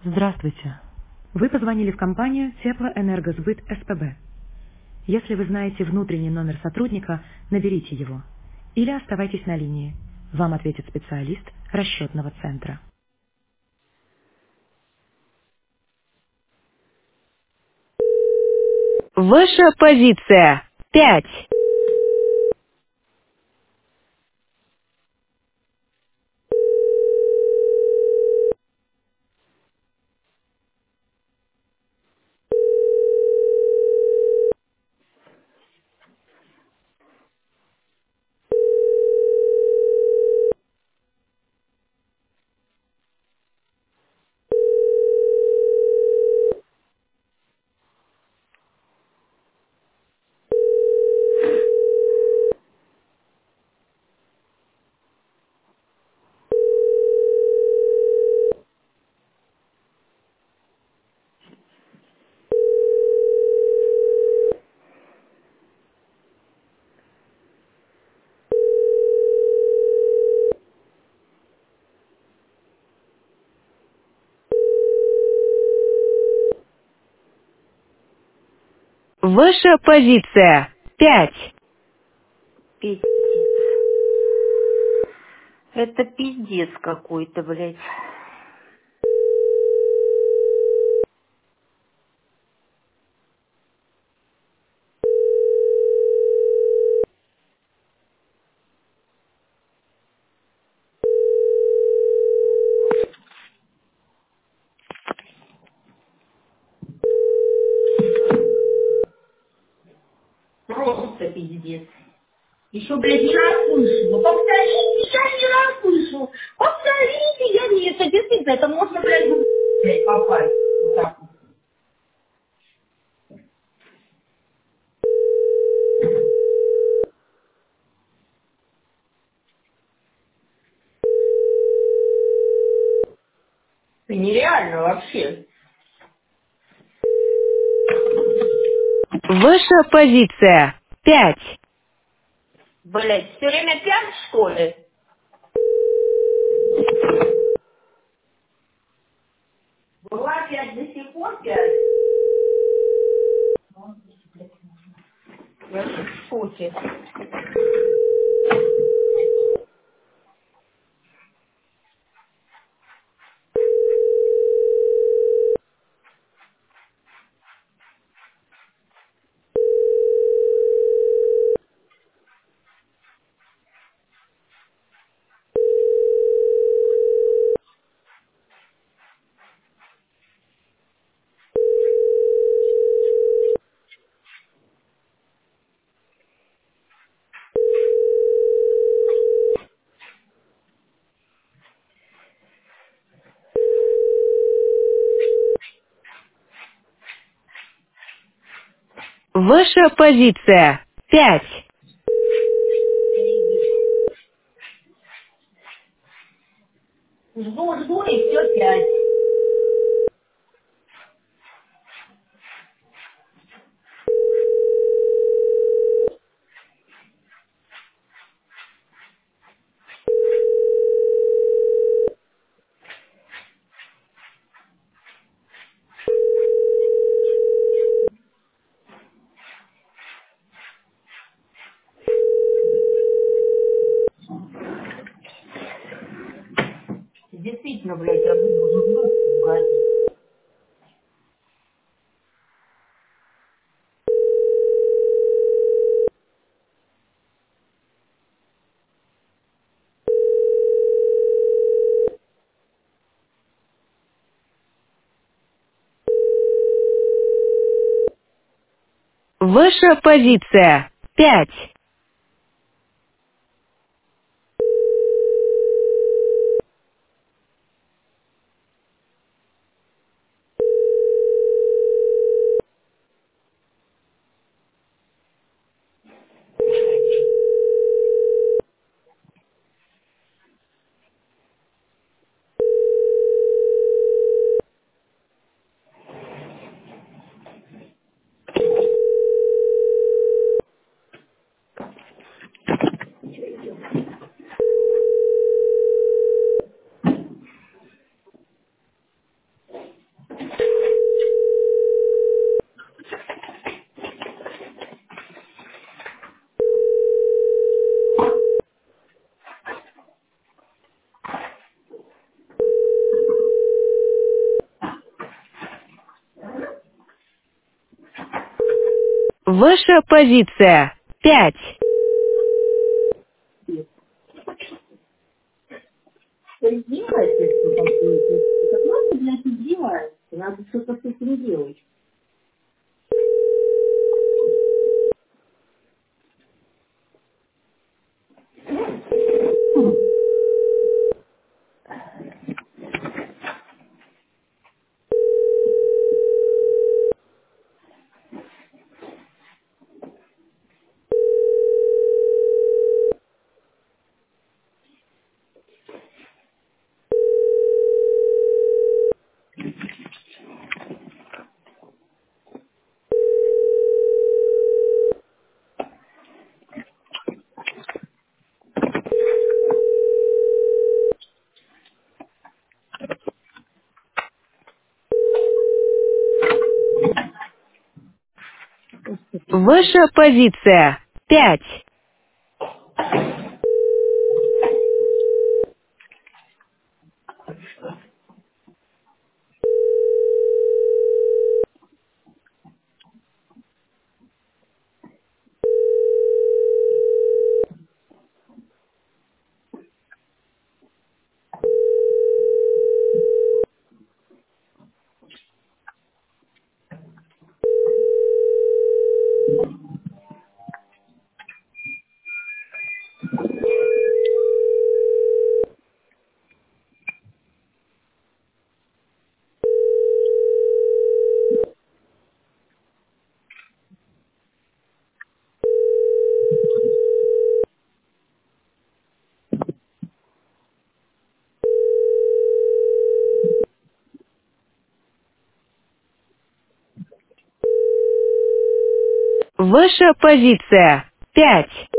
Здравствуйте. Вы позвонили в компанию Теплоэнергосбыт СПБ. Если вы знаете внутренний номер сотрудника, наберите его. Или оставайтесь на линии. Вам ответит специалист расчетного центра. Ваша позиция. 5. Ваша позиция. 5. Пиздец. Это пиздец какой-то, блядь. Просто пиздец. Еще, блядь, не расслышала. Повторите, я не расслышала. Повторите, я не... Это действительно, это можно, блядь, попасть. Вот так вот. Это нереально вообще. Ваша позиция. 5. Блядь, все время пьян, что ли? Была пять, до сих пор пять. Я в шоке. Ваша позиция. 5. Жду и все пять. Действительно, блядь, я думаю, уже в нос угодить. Ваша позиция. 5. Ваша позиция 5. Что издевается, что такое? Это просто, блядь, издевается. Надо что-то с этим делать. Ваша позиция 5. Ваша позиция 5.